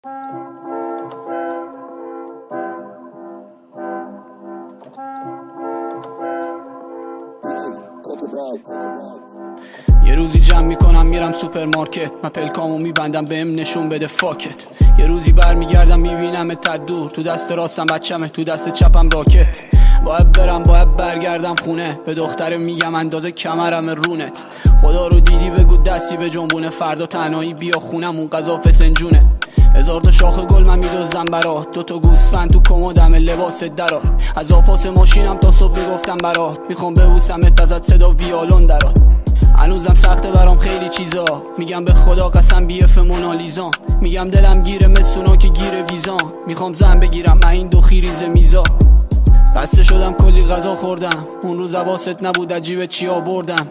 یه روزی جمع میکنم میرم سوپرمارکت، من پلکامو میبندم بهم نشون بده فاکت. یه روزی برمیگردم میبینم تا دور، تو دست راستم بچمه تو دست چپم راکت. باید برم باید برگردم خونه، به دختره میگم اندازه کمرم رونت. خدا رو دیدی بگو دستی به جنبونه، فردا تنهایی بیا خونم اون غذا فسنجونه. 1000 تا شاخ گل من میدوزم برات، 2 تا گوسفند تو کمدم لباس درات. از آپاس ماشینم تا صبح میگفتم برات، میخوام ببوسمت ازت صدا ویالون درات. هنوزم سخته برام خیلی چیزا، میگم به خدا قسم بیف مونالیزا. میگم دلم گیره مسونا که گیره ویزا، میخوام زن بگیرم من این دو خیریز میزا. خسته شدم کلی غذا خوردم، اون روز حواست نبود عجیبه چی آوردم.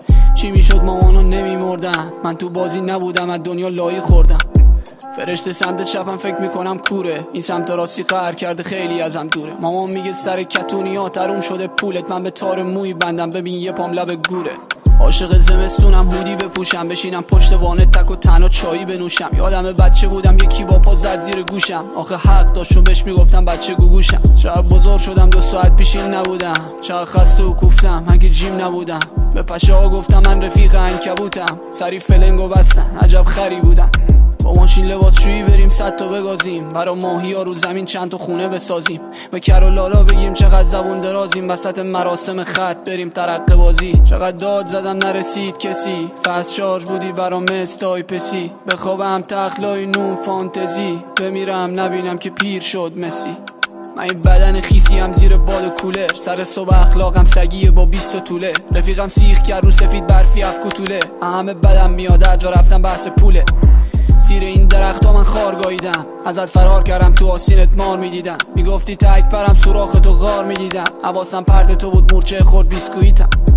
چی میشد مامانو نمیمردم، من تو بازی نبودم از دنیا لایی خوردم. فرشته سمت چپم فکر میکنم کوره، این سمت راستی قهر کرده خیلی ازم دوره. مامان میگه سر کتونی ها تروم شده پولت، من به تار موی بندم ببین یه پام لب گوره. عاشق زمستونم هودی بپوشم، بشینم پشت وانه تک و تنها چایی بنوشم. یادم بچه بودم یکی با پا زد زیر گوشم، آخه حق داشت چون بهش میگفتم بچه گوگوشم. چقدر بزرگ شدم 2 ساعت پیش این نبودم، چقدر خسته و کوفتم من که جیم نبودم. به پشه ها گفتم من رفیق عنکبوتم، سری فلنگو بستن عجب خری بودم. با ماشین لباسشویی بریم 100 تا بگازیم، برا ماهی ها رو زمین چند تا خونه بسازیم. به کر و لالا بگیم چقدر زبون درازیم، وسط مراسم خط بریم ترقه بازی. چقدر داد زدم نرسید کسی، فست شارژ بودی برام استای پسی. بخوابم تخلای نون فانتزی، بمیرم نبینم که پیر شد مسی. من این بدن خیسی هم زیر باد کولر، سر صبح اخلاقم سگیه با 20 طوله. رفیقم سیخ کرد رو سفید برفی افکوتوله، همه بدم میاد هر جا رفتم بحث پوله. زیر این درخت ها من خارگاییدم، ازت فرار کردم تو آسینت مار میدیدم. میگفتی تک پرم سوراخ تو غار میدیدم، حواسم پرت تو بود مورچه خورد بیسکویتم.